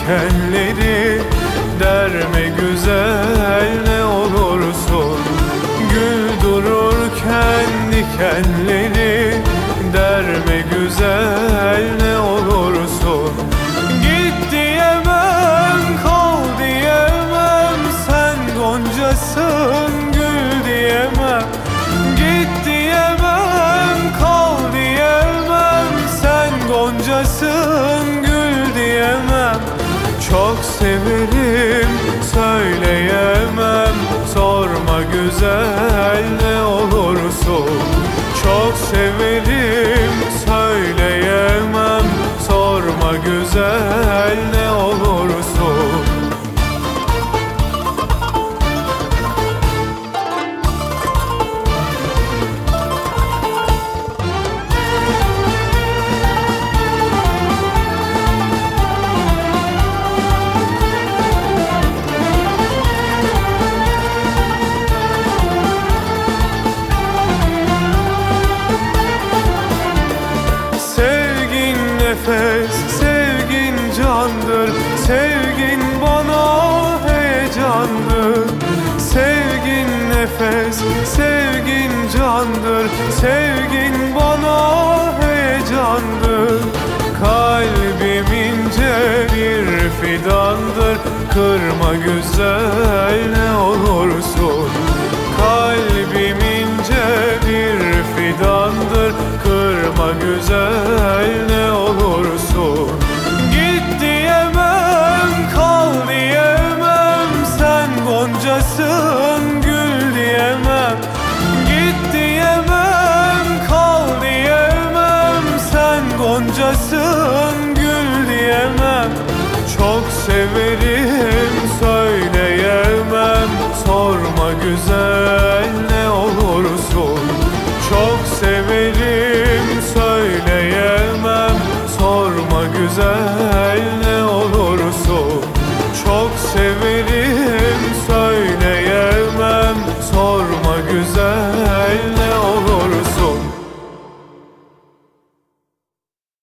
dikenleri, derme güzel ne olursun. Gül dururken dikenleri, derme güzel ne olursun. Git diyemem, kal diyemem, sen goncasın, gül diyemem. Git diyemem, kal diyemem, sen goncasın, gül diyemem. Çok severim, söyleyemem, sorma güzel ne olursun. Çok severim, söyleyemem, sorma güzel ne olursun. Nefes, sevgin candır, sevgin bana heyecandır. Sevgin nefes, sevgin candır, sevgin bana heyecandır. Kalbim ince bir fidandır, kırma güzel ne olursun. Kalbim ince bir fidandır, kırma güzel ne olursun. Git diyemem, kal diyemem, sen goncasın, gül diyemem. Git diyemem, kal diyemem, sen goncasın, gül diyemem. Çok severim, söyleyemem, sorma güzel ne olursun. Çok severim, söyleyemem, sorma güzel ne olursun. Çok severim, söyleyemem, sorma güzel